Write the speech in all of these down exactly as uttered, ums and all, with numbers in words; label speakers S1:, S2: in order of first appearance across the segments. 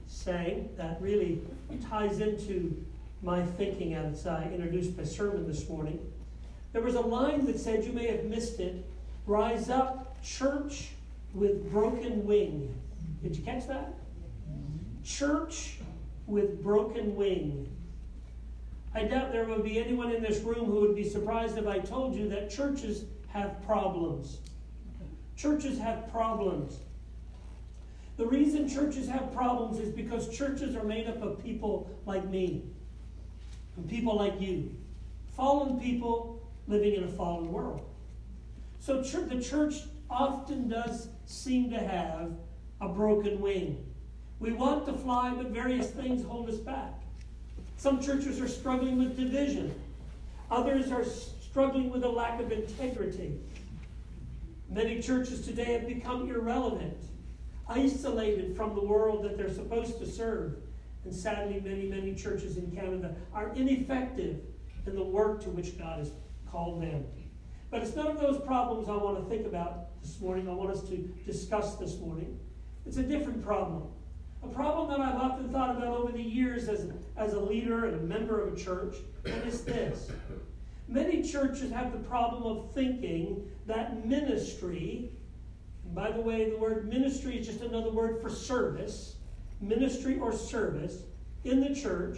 S1: sang that really ties into my thinking as I introduced my sermon this morning. There was a line that said, you may have missed it, "Rise up, church with broken wing." Did you catch that? Church with broken wing. I doubt there would be anyone in this room who would be surprised if I told you that churches have problems. Churches have problems. The reason churches have problems is because churches are made up of people like me and people like you. Fallen people living in a fallen world. So ch- the church often does seem to have a broken wing. We want to fly, but various things hold us back. Some churches are struggling with division. Others are struggling with a lack of integrity. Many churches today have become irrelevant, isolated from the world that they're supposed to serve. And sadly, many, many churches in Canada are ineffective in the work to which God has called them. But it's none of those problems I want to think about this morning. I want us to discuss this morning. It's a different problem. A problem that I've often thought about over the years as, as a leader and a member of a church, and it's this. Many churches have the problem of thinking that ministry, and by the way, the word ministry is just another word for service, ministry or service in the church,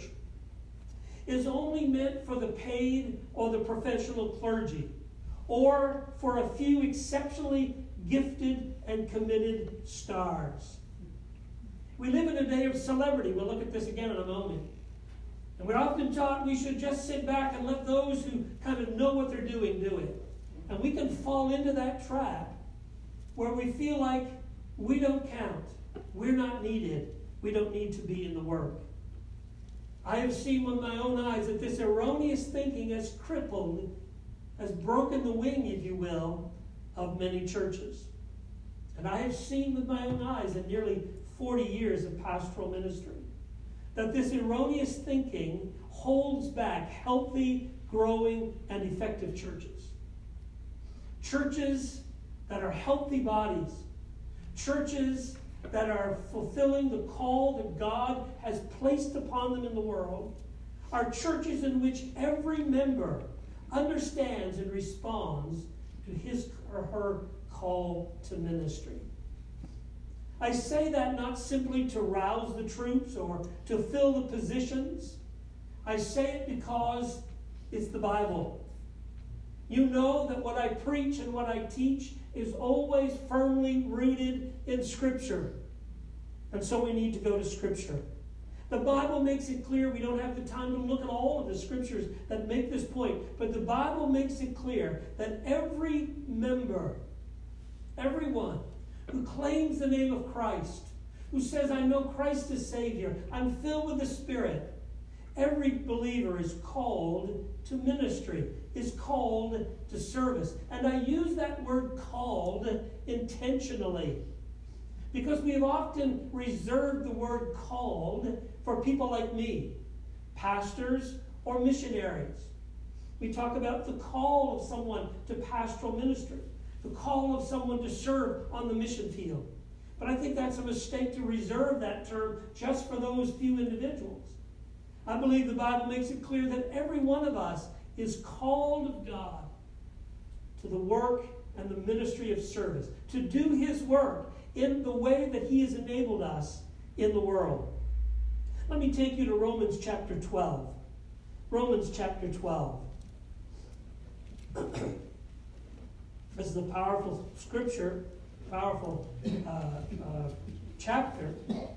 S1: is only meant for the paid or the professional clergy, or for a few exceptionally gifted and committed stars. We live in a day of celebrity. We'll look at this again in a moment. And we're often taught we should just sit back and let those who kind of know what they're doing do it. And we can fall into that trap where we feel like we don't count. We're not needed. We don't need to be in the work. I have seen with my own eyes that this erroneous thinking has crippled, has broken the wing, if you will, of many churches. And I have seen with my own eyes in nearly forty years of pastoral ministry that this erroneous thinking holds back healthy, growing, and effective churches. Churches that are healthy bodies. Churches that are fulfilling the call that God has placed upon them in the world are churches in which every member understands and responds to his or her call to ministry. I say that not simply to rouse the troops or to fill the positions. I say it because it's the Bible. You know that what I preach and what I teach is always firmly rooted in Scripture. And so we need to go to Scripture. The Bible makes it clear. We don't have the time to look at all of the Scriptures that make this point. But the Bible makes it clear that every member, everyone who claims the name of Christ, who says, I know Christ is Savior, I'm filled with the Spirit, every believer is called to ministry, is called to service. And I use that word called intentionally because we have often reserved the word called for people like me, pastors or missionaries. We talk about the call of someone to pastoral ministry, the call of someone to serve on the mission field. But I think that's a mistake to reserve that term just for those few individuals. I believe the Bible makes it clear that every one of us is called of God to the work and the ministry of service, to do His work in the way that He has enabled us in the world. Let me take you to Romans chapter twelve. Romans chapter twelve. This is a powerful scripture, powerful uh, uh, chapter.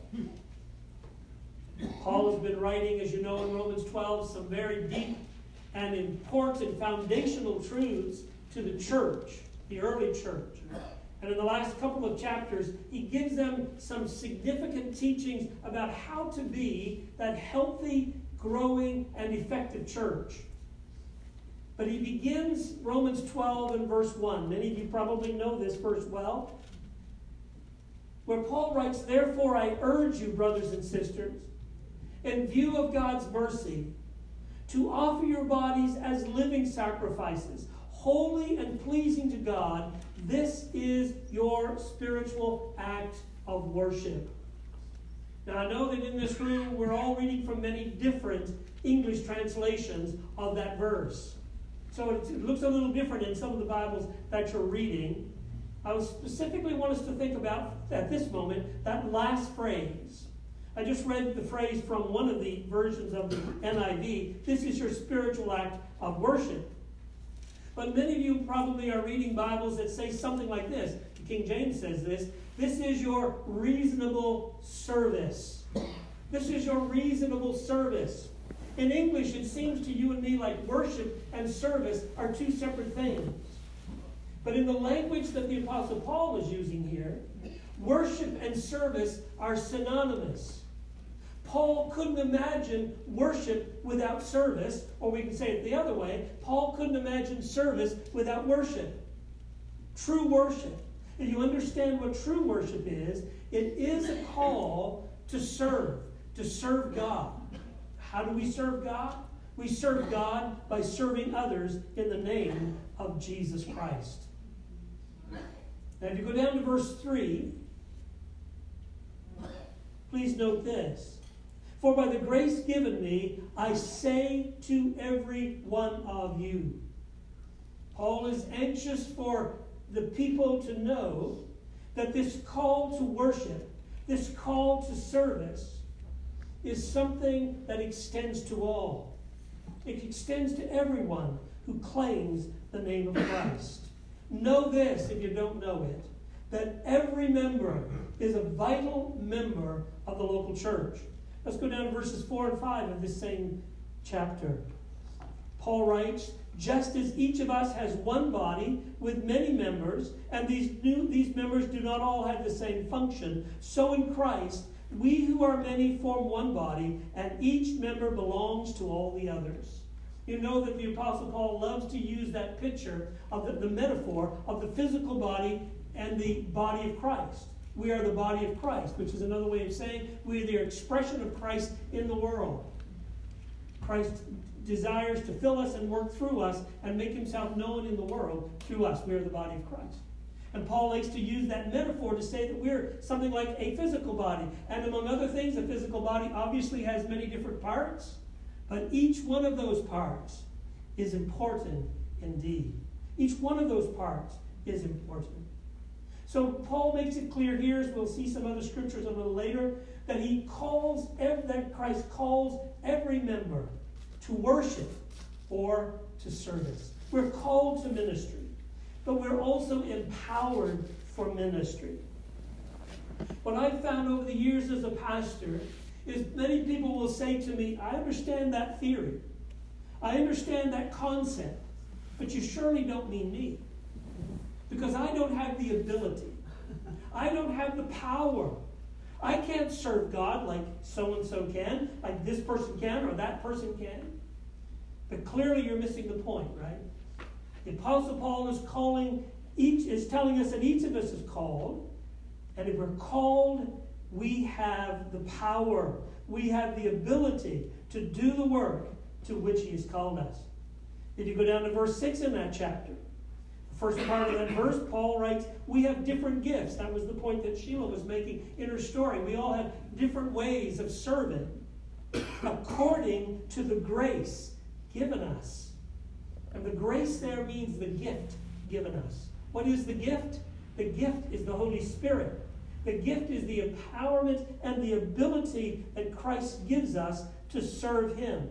S1: Paul has been writing, as you know, in Romans twelve, some very deep and important foundational truths to the church, the early church. And in the last couple of chapters, he gives them some significant teachings about how to be that healthy, growing, and effective church. But he begins Romans twelve and verse one. Many of you probably know this verse well, where Paul writes, Therefore I urge you, brothers and sisters, in view of God's mercy, to offer your bodies as living sacrifices, holy and pleasing to God. This is your spiritual act of worship. Now, I know that in this room we're all reading from many different English translations of that verse. So it looks a little different in some of the Bibles that you're reading. I would specifically want us to think about, at this moment, that last phrase. I just read the phrase from one of the versions of the N I V. This is your spiritual act of worship. But many of you probably are reading Bibles that say something like this. King James says this. This is your reasonable service. This is your reasonable service. In English, it seems to you and me like worship and service are two separate things. But in the language that the Apostle Paul is using here, worship and service are synonymous. Paul couldn't imagine worship without service, or we can say it the other way, Paul couldn't imagine service without worship. True worship. If you understand what true worship is, it is a call to serve, to serve God. How do we serve God? We serve God by serving others in the name of Jesus Christ. Now, if you go down to verse three, please note this. For by the grace given me, I say to every one of you. Paul is anxious for the people to know that this call to worship, this call to service, is something that extends to all. It extends to everyone who claims the name of Christ. Know this, if you don't know it, that every member is a vital member of the local church. Let's go down to verses four and five of this same chapter. Paul writes, just as each of us has one body with many members, and these, new, these members do not all have the same function, so in Christ, we who are many form one body, and each member belongs to all the others. You know that the Apostle Paul loves to use that picture of the, the metaphor of the physical body and the body of Christ. We are the body of Christ, which is another way of saying we are the expression of Christ in the world. Christ desires to fill us and work through us and make himself known in the world through us. We are the body of Christ. And Paul likes to use that metaphor to say that we're something like a physical body. And among other things, a physical body obviously has many different parts, but each one of those parts is important indeed. Each one of those parts is important. So Paul makes it clear here, as we'll see some other scriptures a little later, that he calls, that Christ calls every member to worship or to service. We're called to ministry, but we're also empowered for ministry. What I've found over the years as a pastor is many people will say to me, I understand that theory. I understand that concept, but you surely don't mean me. Because I don't have the ability. I don't have the power. I can't serve God like so-and-so can, like this person can or that person can. But clearly you're missing the point, right? The Apostle Paul is calling each is telling us that each of us is called, and if we're called, we have the power, we have the ability to do the work to which he has called us. If you go down to verse six in that chapter, the first part of that verse, Paul writes, we have different gifts. That was the point that Sheila was making in her story. We all have different ways of serving according to the grace given us. And the grace there means the gift given us. What is the gift? The gift is the Holy Spirit. The gift is the empowerment and the ability that Christ gives us to serve him.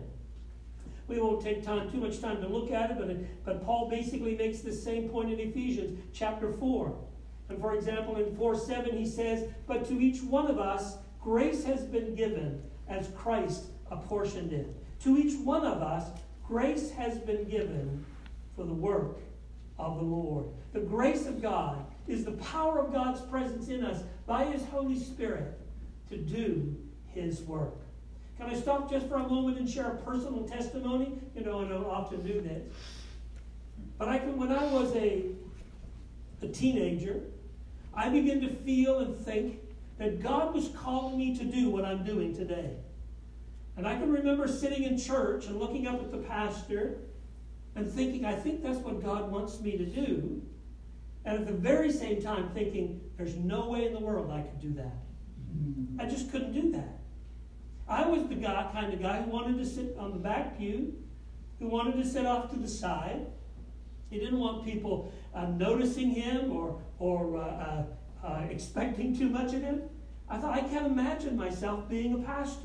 S1: We won't take time, too much time to look at it, but, it, but Paul basically makes the same point in Ephesians chapter four. And for example, in four seven he says, but to each one of us grace has been given as Christ apportioned it. To each one of us grace has been given for the work of the Lord. The grace of God is the power of God's presence in us by his Holy Spirit to do his work. Can I stop just for a moment and share a personal testimony? You know, I don't often do this. But I can, when I was a, a teenager, I began to feel and think that God was calling me to do what I'm doing today. And I can remember sitting in church and looking up at the pastor and thinking, I think that's what God wants me to do. And at the very same time thinking, there's no way in the world I could do that. I just couldn't do that. I was the guy, kind of guy who wanted to sit on the back pew, who wanted to sit off to the side. He didn't want people uh, noticing him or, or uh, uh, uh, expecting too much of him. I thought, I can't imagine myself being a pastor.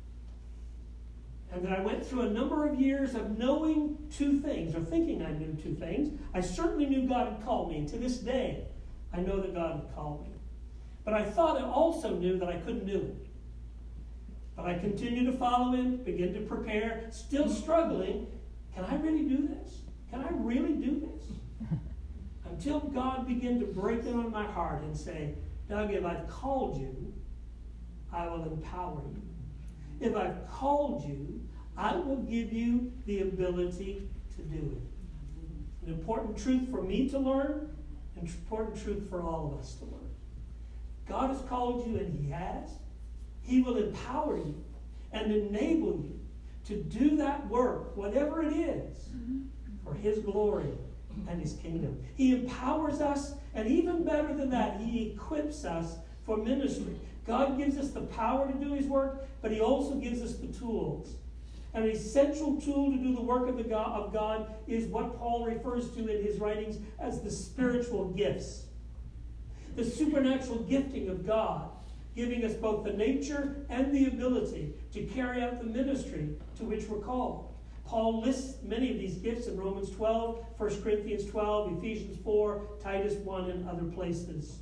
S1: And then I went through a number of years of knowing two things, or thinking I knew two things. I certainly knew God had called me, and to this day, I know that God had called me. But I thought I also knew that I couldn't do it. But I continued to follow him, begin to prepare, still struggling. Can I really do this? Can I really do this? Until God began to break it on my heart and say, Doug, if I've called you, I will empower you. If I've called you, I will give you the ability to do it. An important truth for me to learn, an important truth for all of us to learn. God has called you, and he has. He will empower you and enable you to do that work, whatever it is, for his glory and his kingdom. He empowers us, and even better than that, he equips us for ministry. God gives us the power to do his work, but he also gives us the tools. And an essential tool to do the work of, the God, of God is what Paul refers to in his writings as the spiritual gifts. The supernatural gifting of God, giving us both the nature and the ability to carry out the ministry to which we're called. Paul lists many of these gifts in Romans twelve, First Corinthians twelve, Ephesians four, Titus one, and other places.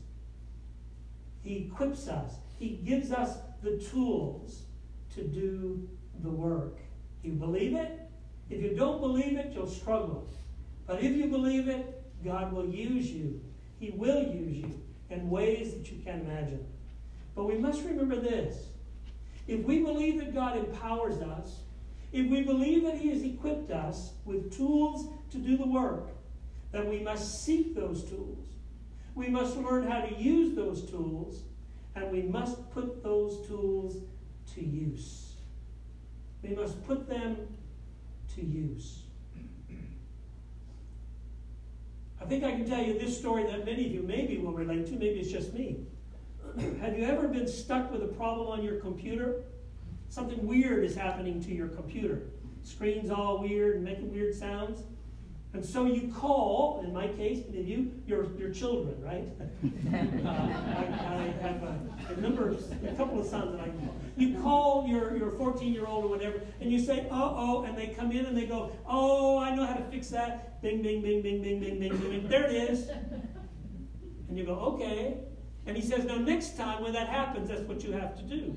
S1: He equips us. He gives us the tools to do the work. You believe it? If you don't believe it, you'll struggle. But if you believe it, God will use you. He will use you in ways that you can't imagine. But we must remember this. If we believe that God empowers us, if we believe that he has equipped us with tools to do the work, then we must seek those tools. We must learn how to use those tools, and we must put those tools to use. We must put them to use. I think I can tell you this story that many of you maybe will relate to. Maybe it's just me. Have you ever been stuck with a problem on your computer? Something weird is happening to your computer. Screen's all weird and making weird sounds. And so you call, in my case, many of you, your, your children, right? uh, I, I have a, a number of, a couple of sons that I can call. You call your, your fourteen-year-old or whatever, and you say, uh-oh, and they come in and they go, oh, I know how to fix that. Bing, bing, bing, bing, bing, bing, bing, bing, bing. There it is. And you go, okay. And he says, now next time when that happens, that's what you have to do.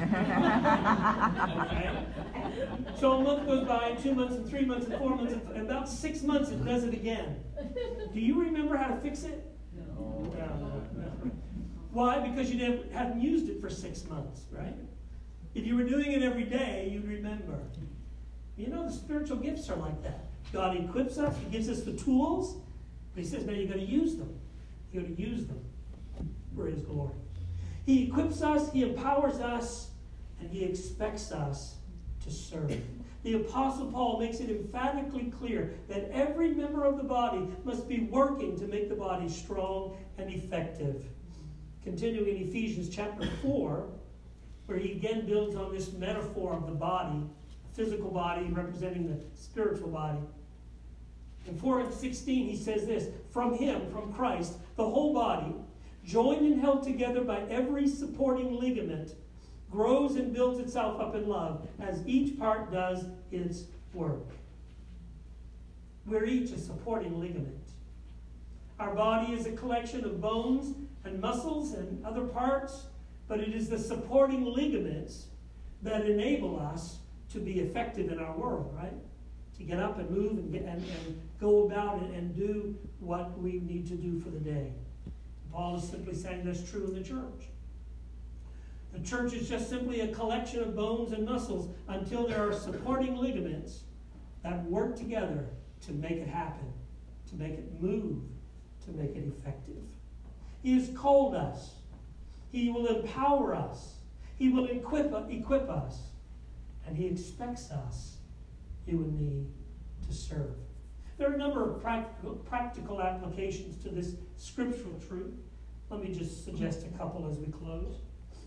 S1: Okay? So a month goes by, two months, and three months, and four months, and about six months it does it again. Do you remember how to fix it? No. no, no, no. Why? Because you didn't, hadn't used it for six months, right? If you were doing it every day, you'd remember. You know, the spiritual gifts are like that. God equips us, he gives us the tools, but he says, now you've got to use them. You've got to use them for his glory. He equips us, he empowers us, and he expects us to serve. The Apostle Paul makes it emphatically clear that every member of the body must be working to make the body strong and effective. Continuing in Ephesians chapter four, where he again builds on this metaphor of the body, the physical body representing the spiritual body. In four and sixteen, he says this, from him, from Christ, the whole body, joined and held together by every supporting ligament, grows and builds itself up in love as each part does its work. We're each a supporting ligament. Our body is a collection of bones and muscles and other parts, but it is the supporting ligaments that enable us to be effective in our world, right? To get up and move and, get, and, and go about it and do what we need to do for the day. Paul is simply saying that's true in the church. The church is just simply a collection of bones and muscles until there are supporting ligaments that work together to make it happen, to make it move, to make it effective. He has called us. He will empower us. He will equip, equip us. And he expects us, you and me, to serve. There are a number of practical, practical applications to this scriptural truth. Let me just suggest a couple as we close.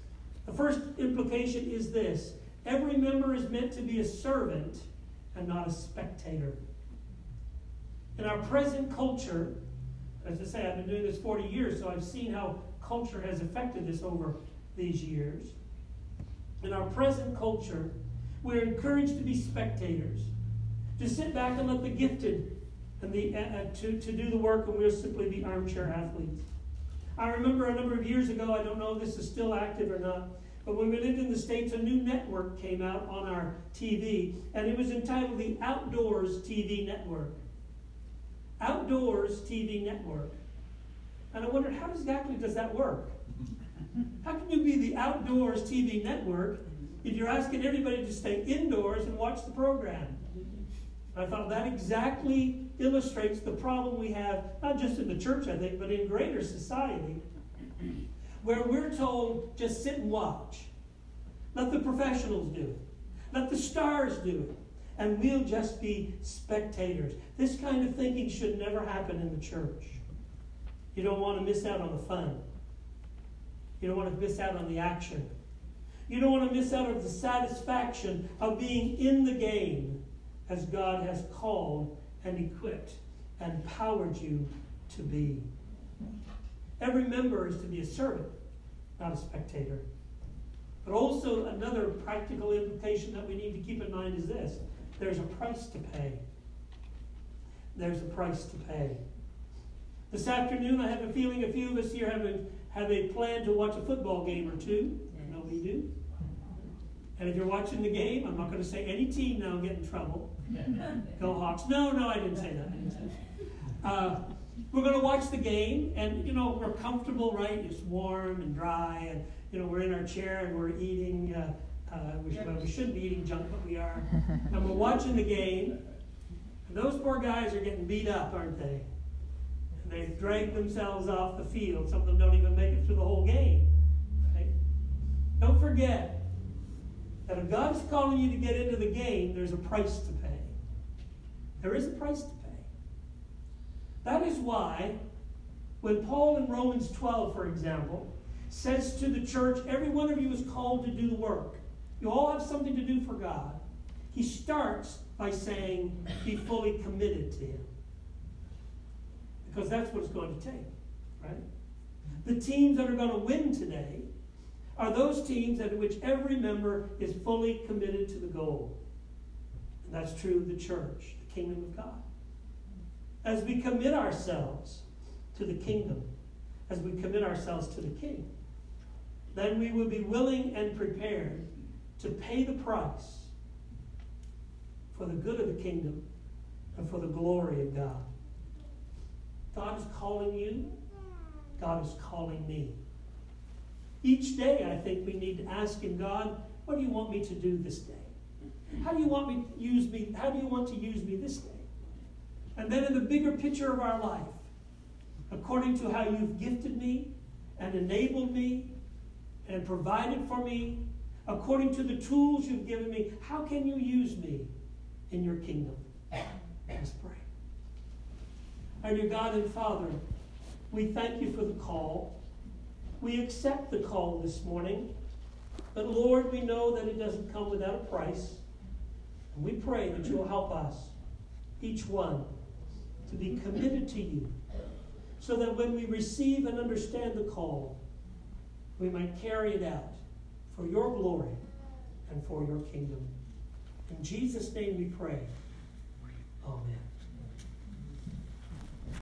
S1: The first implication is this: every member is meant to be a servant and not a spectator. In our present culture, as I say, I've been doing this forty years, so I've seen how culture has affected this over these years. In our present culture, we're encouraged to be spectators, to sit back and let the gifted and the, uh, to, to do the work, and we'll simply be armchair athletes. I remember a number of years ago, I don't know if this is still active or not, but when we lived in the States, a new network came out on our T V, and it was entitled the Outdoors T V Network. Outdoors T V Network. And I wondered, how exactly does that work? How can you be the Outdoors T V Network if you're asking everybody to stay indoors and watch the program? And I thought that exactly illustrates the problem we have, not just in the church, I think, but in greater society, where we're told, just sit and watch. Let the professionals do it. Let the stars do it. And we'll just be spectators. This kind of thinking should never happen in the church. You don't want to miss out on the fun. You don't want to miss out on the action. You don't want to miss out on the satisfaction of being in the game as God has called and equipped and empowered you to be. Every member is to be a servant, not a spectator. But also another practical implication that we need to keep in mind is this: there's a price to pay. There's a price to pay. This afternoon, I have a feeling a few of us here have a, have a plan to watch a football game or two. I know we do. And if you're watching the game, I'm not going to say any team now and get in trouble. Go Hawks. No, no, I didn't say that. I didn't say that. Uh, we're going to watch the game, and, you know, we're comfortable, right? It's warm and dry, and, you know, we're in our chair and we're eating. Uh, uh, we, well, we shouldn't be eating junk, but we are. And we're watching the game, and those poor guys are getting beat up, aren't they? And they drag themselves off the field. Some of them don't even make it through the whole game. Right? Don't forget that if God's calling you to get into the game, there's a price to pay. There is a price to pay. That is why when Paul in Romans twelve, for example, says to the church, every one of you is called to do the work. You all have something to do for God. He starts by saying, be fully committed to Him. Because that's what it's going to take, right? The teams that are going to win today are those teams in which every member is fully committed to the goal. And that's true of the church, the kingdom of God. As we commit ourselves to the kingdom, as we commit ourselves to the King, then we will be willing and prepared to pay the price for the good of the kingdom and for the glory of God. God is calling you. God is calling me. Each day, I think we need to ask Him, God, what do you want me to do this day? How do you want me to use me? How do you want to use me this day? And then in the bigger picture of our life, according to how you've gifted me and enabled me and provided for me, according to the tools you've given me, how can you use me in your kingdom? Let's pray. Our dear God and Father, we thank you for the call. We accept the call this morning. But Lord, we know that it doesn't come without a price. And we pray that you will help us, each one, to be committed to you, so that when we receive and understand the call, we might carry it out for your glory and for your kingdom. In Jesus' name we pray. Amen.